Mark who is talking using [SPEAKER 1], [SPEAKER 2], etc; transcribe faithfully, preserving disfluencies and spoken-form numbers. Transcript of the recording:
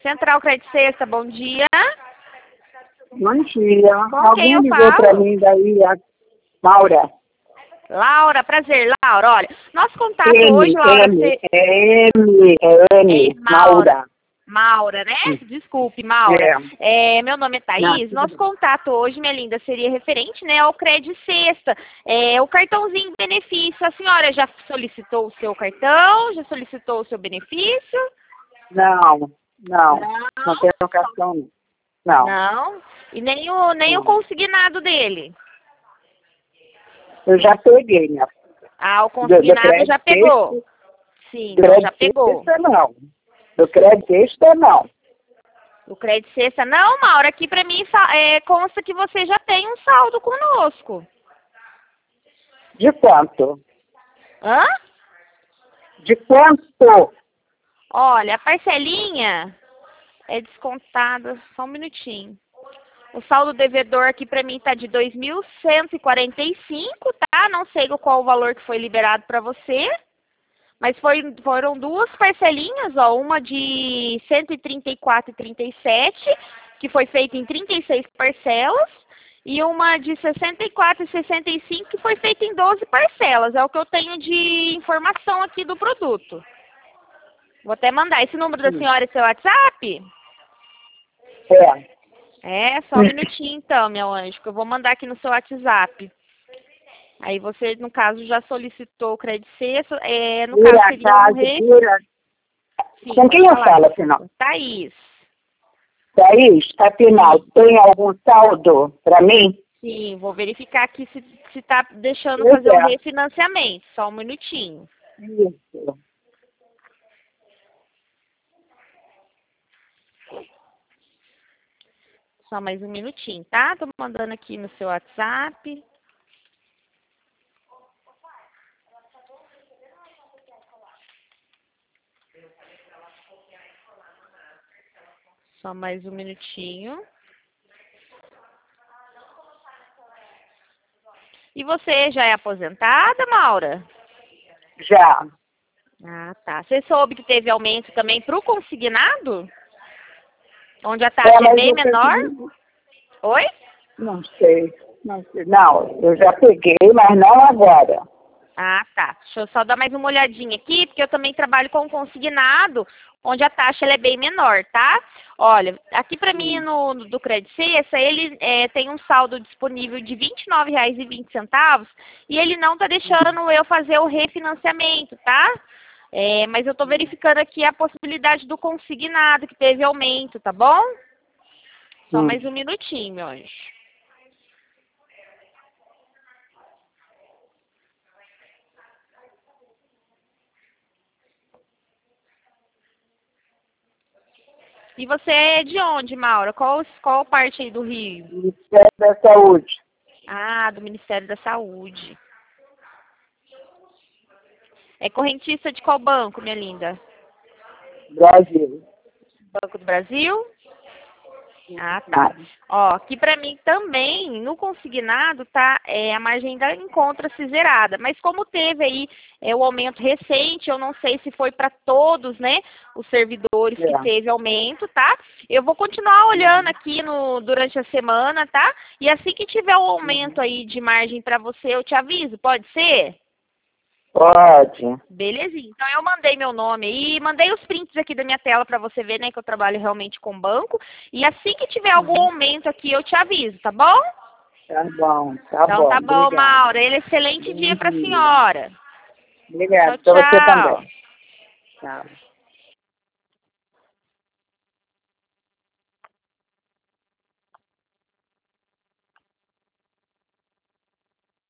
[SPEAKER 1] Central Crédito Sexta, bom dia.
[SPEAKER 2] Bom dia.
[SPEAKER 1] Com
[SPEAKER 2] Alguém
[SPEAKER 1] quem eu
[SPEAKER 2] ligou
[SPEAKER 1] falo?
[SPEAKER 2] para mim daí, a Maura.
[SPEAKER 1] Laura, prazer, Laura. Olha, nosso contato
[SPEAKER 2] M,
[SPEAKER 1] hoje, Laura,
[SPEAKER 2] M,
[SPEAKER 1] você...
[SPEAKER 2] é M, é M,
[SPEAKER 1] É Maura.
[SPEAKER 2] Maura.
[SPEAKER 1] Maura, né?
[SPEAKER 2] Hum.
[SPEAKER 1] Desculpe, Maura.
[SPEAKER 2] É.
[SPEAKER 1] É, meu nome é
[SPEAKER 2] Não,
[SPEAKER 1] Thaís.
[SPEAKER 2] tudo
[SPEAKER 1] Nosso
[SPEAKER 2] bem.
[SPEAKER 1] contato hoje, minha linda, seria referente, né, ao Crédito Sexta. É, o cartãozinho benefício. A senhora já solicitou o seu cartão? Já solicitou o seu benefício?
[SPEAKER 2] Não, não,
[SPEAKER 1] Não.
[SPEAKER 2] não tenho cartão, não.
[SPEAKER 1] Não. E nem o, nem o
[SPEAKER 2] Não.
[SPEAKER 1] consignado dele?
[SPEAKER 2] Eu já peguei, minha filha.
[SPEAKER 1] Ah, o
[SPEAKER 2] Do, do
[SPEAKER 1] consignado
[SPEAKER 2] crédito
[SPEAKER 1] já pegou.
[SPEAKER 2] sexta,
[SPEAKER 1] Sim,
[SPEAKER 2] do
[SPEAKER 1] então já
[SPEAKER 2] crédito
[SPEAKER 1] pegou.
[SPEAKER 2] sexta, não. Do crédito sexta, não.
[SPEAKER 1] O Crédito Sexta. Não, Maura, aqui pra mim sa- é, consta que você já tem um saldo conosco.
[SPEAKER 2] De quanto?
[SPEAKER 1] Hã?
[SPEAKER 2] De quanto?
[SPEAKER 1] Olha, a parcelinha é descontada, só um minutinho. O saldo devedor aqui pra mim tá de dois mil cento e quarenta e cinco, tá? Não sei qual o valor que foi liberado pra você, mas foi, foram duas parcelinhas, ó, uma de cento e trinta e quatro e trinta e sete, que foi feita em trinta e seis parcelas, e uma de sessenta e quatro e sessenta e cinco, que foi feita em doze parcelas. É o que eu tenho de informação aqui do produto. Vou até mandar. Esse número da
[SPEAKER 2] Hum.
[SPEAKER 1] senhora é seu WhatsApp?
[SPEAKER 2] É.
[SPEAKER 1] É, só um minutinho então, meu anjo, que eu vou mandar aqui no seu WhatsApp. Aí você, no caso, já solicitou o crédito sexto, é, no
[SPEAKER 2] Por
[SPEAKER 1] caso seria um
[SPEAKER 2] acaso,
[SPEAKER 1] re...
[SPEAKER 2] por a-
[SPEAKER 1] Sim,
[SPEAKER 2] Com
[SPEAKER 1] pode
[SPEAKER 2] quem eu
[SPEAKER 1] falar.
[SPEAKER 2] falo, afinal?
[SPEAKER 1] Thaís.
[SPEAKER 2] Thaís, afinal,
[SPEAKER 1] Sim.
[SPEAKER 2] tem algum saldo para mim?
[SPEAKER 1] Sim, vou verificar aqui se, se tá deixando
[SPEAKER 2] Pois
[SPEAKER 1] fazer o
[SPEAKER 2] é.
[SPEAKER 1] refinanciamento. Só um minutinho.
[SPEAKER 2] Isso.
[SPEAKER 1] Só mais um minutinho, tá? Tô mandando aqui no seu WhatsApp. Só mais um minutinho. E você já é aposentada, Maura?
[SPEAKER 2] Já.
[SPEAKER 1] Ah, tá. Você soube que teve aumento também para o consignado? Onde a
[SPEAKER 2] É,
[SPEAKER 1] taxa é
[SPEAKER 2] mas
[SPEAKER 1] bem
[SPEAKER 2] eu
[SPEAKER 1] menor?
[SPEAKER 2] consegui.
[SPEAKER 1] Oi?
[SPEAKER 2] Não sei. Não sei. Não, eu já peguei, mas não agora.
[SPEAKER 1] Ah, tá. Deixa eu só dar mais uma olhadinha aqui, porque eu também trabalho com consignado, onde a taxa ela é bem menor, tá? Olha, aqui para mim
[SPEAKER 2] Hum.
[SPEAKER 1] no, no do Crédito Sexta, ele é, tem um saldo disponível de vinte e nove reais e vinte centavos e ele não tá deixando eu fazer o refinanciamento, tá? É, mas eu tô verificando aqui a possibilidade do consignado, que teve aumento, tá bom? Só
[SPEAKER 2] Hum.
[SPEAKER 1] mais um minutinho, meu anjo. E você é de onde, Maura? Qual, qual parte aí do Rio?
[SPEAKER 2] Ministério da Saúde.
[SPEAKER 1] Ah, do Ministério da Saúde. É correntista de qual banco, minha linda?
[SPEAKER 2] Brasil.
[SPEAKER 1] Banco do Brasil? Ah, tá.
[SPEAKER 2] Ah,
[SPEAKER 1] Ó, aqui pra mim também, no consignado, tá, é, a margem ainda encontra-se zerada. Mas como teve aí é, o aumento recente, eu não sei se foi para todos, né, os servidores que
[SPEAKER 2] é.
[SPEAKER 1] teve aumento, tá? Eu vou continuar olhando aqui no, durante a semana, tá? E assim que tiver o aumento aí de margem para você, eu te aviso, pode ser?
[SPEAKER 2] Pode.
[SPEAKER 1] Belezinha. Então eu mandei meu nome aí, mandei os prints aqui da minha tela para você ver, né, que eu trabalho realmente com banco. E assim que tiver algum aumento aqui, eu te aviso, tá bom?
[SPEAKER 2] Tá bom, tá
[SPEAKER 1] Então
[SPEAKER 2] bom.
[SPEAKER 1] tá bom,
[SPEAKER 2] Obrigada.
[SPEAKER 1] Maura. Ele excelente
[SPEAKER 2] Bom
[SPEAKER 1] dia para a
[SPEAKER 2] dia.
[SPEAKER 1] senhora.
[SPEAKER 2] Obrigada.
[SPEAKER 1] Tchau,
[SPEAKER 2] Para você
[SPEAKER 1] tchau.
[SPEAKER 2] também. Tchau.